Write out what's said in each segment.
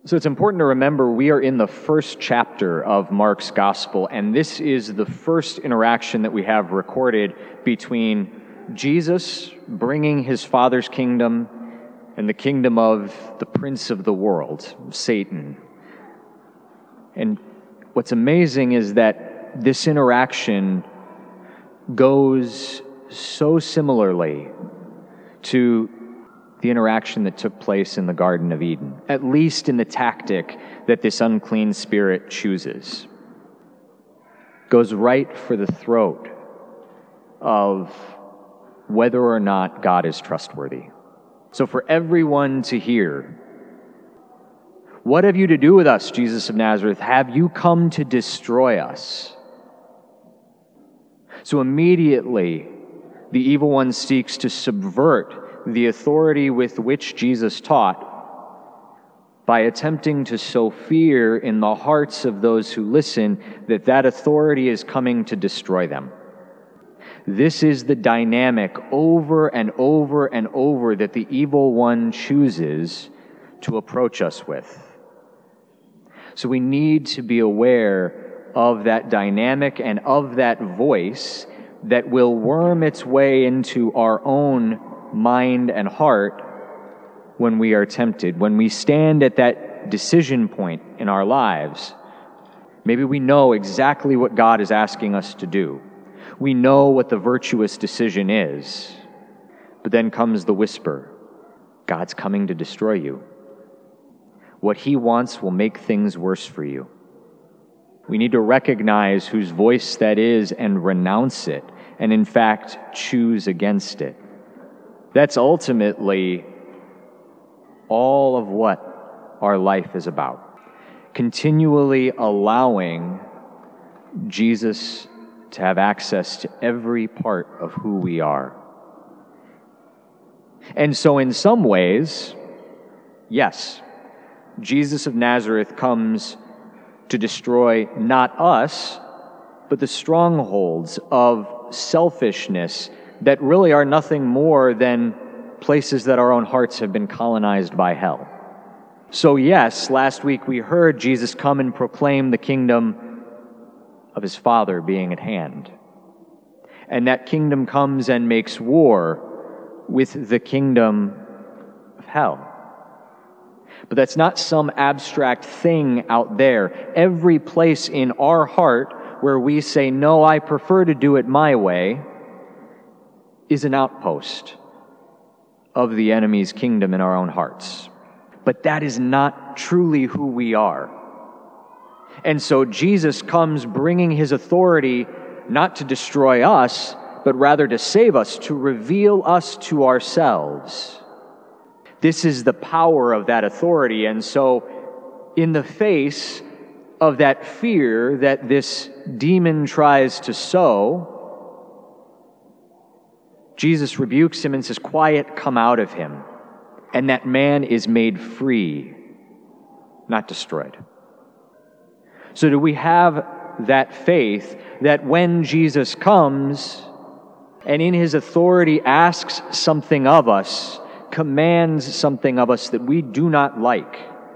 So it's important to remember we are in the first chapter of Mark's gospel, and this is the first interaction that we have recorded between Jesus bringing his Father's kingdom and the kingdom of the prince of the world, Satan. And what's amazing is that this interaction goes so similarly to the interaction that took place in the Garden of Eden, at least in the tactic that this unclean spirit chooses. Goes right for the throat of whether or not God is trustworthy. So for everyone to hear, "What have you to do with us, Jesus of Nazareth? Have you come to destroy us?" So immediately, the evil one seeks to subvert the authority with which Jesus taught by attempting to sow fear in the hearts of those who listen that that authority is coming to destroy them. This is the dynamic over and over and over that the evil one chooses to approach us with. So we need to be aware of that dynamic and of that voice that will worm its way into our own mind and heart when we are tempted, when we stand at that decision point in our lives. Maybe we know exactly what God is asking us to do. We know what the virtuous decision is. But then comes the whisper, God's coming to destroy you. What he wants will make things worse for you. We need to recognize whose voice that is and renounce it, and in fact, choose against it. That's ultimately all of what our life is about. Continually allowing Jesus to have access to every part of who we are. And so in some ways, yes, Jesus of Nazareth comes to destroy not us, but the strongholds of selfishness that really are nothing more than places that our own hearts have been colonized by hell. So yes, last week we heard Jesus come and proclaim the kingdom of his Father being at hand. And that kingdom comes and makes war with the kingdom of hell. But that's not some abstract thing out there. Every place in our heart where we say, no, I prefer to do it my way, is an outpost of the enemy's kingdom in our own hearts. But that is not truly who we are. And so Jesus comes bringing his authority not to destroy us, but rather to save us, to reveal us to ourselves. This is the power of that authority. And so in the face of that fear that this demon tries to sow, Jesus rebukes him and says, "Quiet, come out of him." And that man is made free, not destroyed. So do we have that faith that when Jesus comes and in his authority asks something of us, commands something of us that we do not like,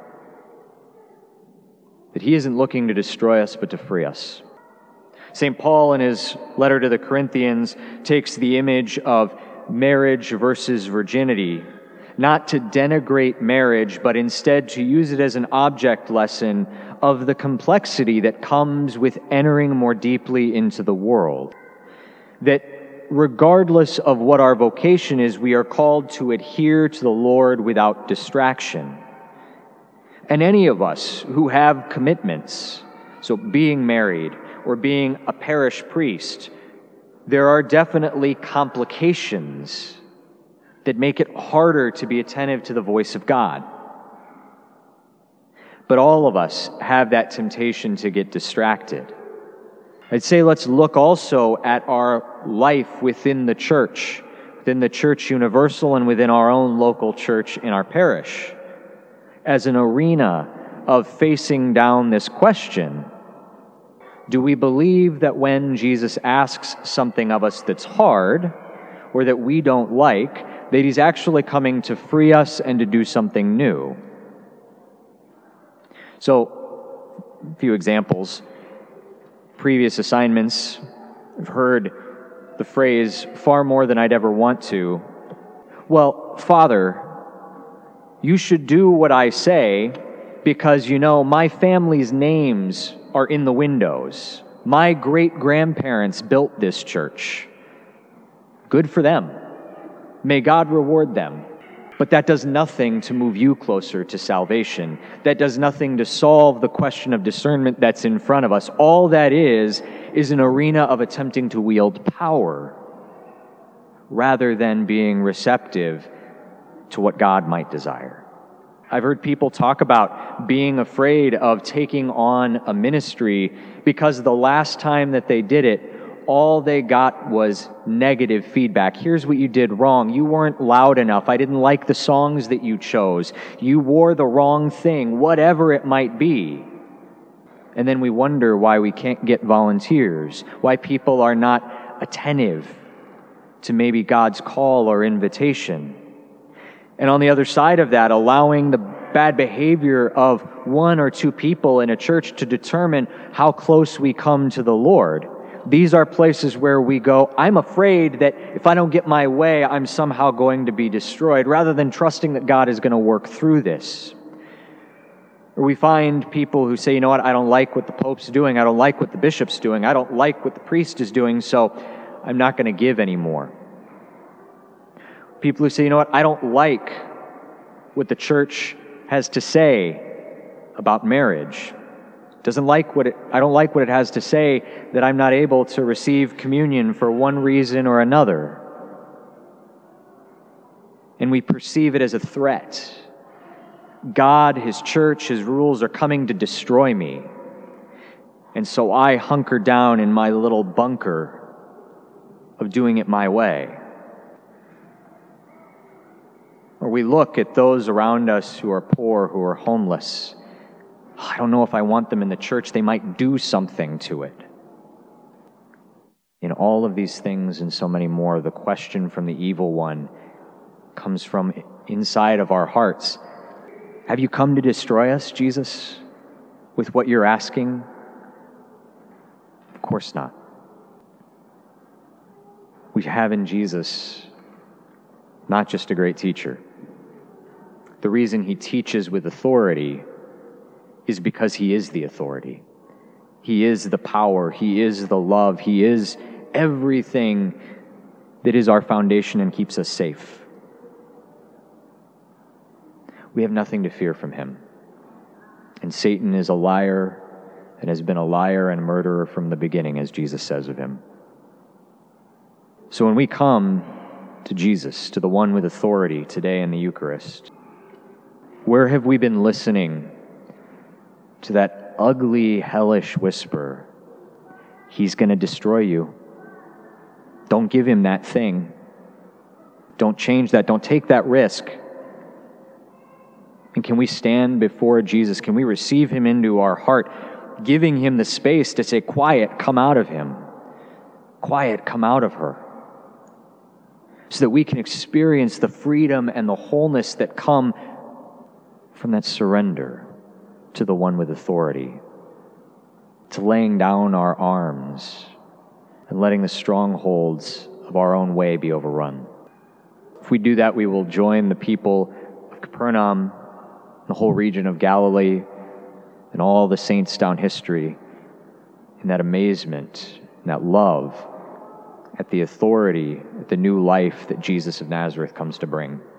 that he isn't looking to destroy us but to free us? St. Paul, in his letter to the Corinthians, takes the image of marriage versus virginity, not to denigrate marriage, but instead to use it as an object lesson of the complexity that comes with entering more deeply into the world. That regardless of what our vocation is, we are called to adhere to the Lord without distraction. And any of us who have commitments, so being married or being a parish priest, there are definitely complications that make it harder to be attentive to the voice of God. But all of us have that temptation to get distracted. I'd say let's look also at our life within the church universal and within our own local church in our parish, as an arena of facing down this question. Do we believe that when Jesus asks something of us that's hard or that we don't like, that he's actually coming to free us and to do something new? So, a few examples. Previous assignments, I've heard the phrase far more than I'd ever want to. Well, Father, you should do what I say because, my family's names are in the windows. My great-grandparents built this church. Good for them. May God reward them. But that does nothing to move you closer to salvation. That does nothing to solve the question of discernment that's in front of us. All that is an arena of attempting to wield power rather than being receptive to what God might desire. I've heard people talk about being afraid of taking on a ministry because the last time that they did it, all they got was negative feedback. Here's what you did wrong. You weren't loud enough. I didn't like the songs that you chose. You wore the wrong thing, whatever it might be. And then we wonder why we can't get volunteers, why people are not attentive to maybe God's call or invitation. And on the other side of that, allowing the bad behavior of one or two people in a church to determine how close we come to the Lord. These are places where we go, I'm afraid that if I don't get my way, I'm somehow going to be destroyed, rather than trusting that God is going to work through this. Or we find people who say, you know what, I don't like what the Pope's doing, I don't like what the bishop's doing, I don't like what the priest is doing, so I'm not going to give anymore. People who say, you know what, I don't like what the church has to say about marriage. I don't like what it has to say that I'm not able to receive communion for one reason or another. And we perceive it as a threat. God, His church, His rules are coming to destroy me. And so I hunker down in my little bunker of doing it my way. Or we look at those around us who are poor, who are homeless. I don't know if I want them in the church. They might do something to it. In all of these things and so many more, the question from the evil one comes from inside of our hearts. Have you come to destroy us, Jesus, with what you're asking? Of course not. We have in Jesus not just a great teacher. The reason He teaches with authority is because He is the authority. He is the power. He is the love. He is everything that is our foundation and keeps us safe. We have nothing to fear from Him. And Satan is a liar and has been a liar and murderer from the beginning, as Jesus says of him. So when we come to Jesus, to the one with authority today in the Eucharist, where have we been listening to that ugly, hellish whisper? He's going to destroy you. Don't give him that thing. Don't change that. Don't take that risk. And can we stand before Jesus? Can we receive Him into our heart, giving Him the space to say, quiet, come out of him. Quiet, come out of her. So that we can experience the freedom and the wholeness that come from that surrender to the one with authority, to laying down our arms and letting the strongholds of our own way be overrun. If we do that, we will join the people of Capernaum, the whole region of Galilee, and all the saints down history in that amazement, in that love, at the authority, at the new life that Jesus of Nazareth comes to bring.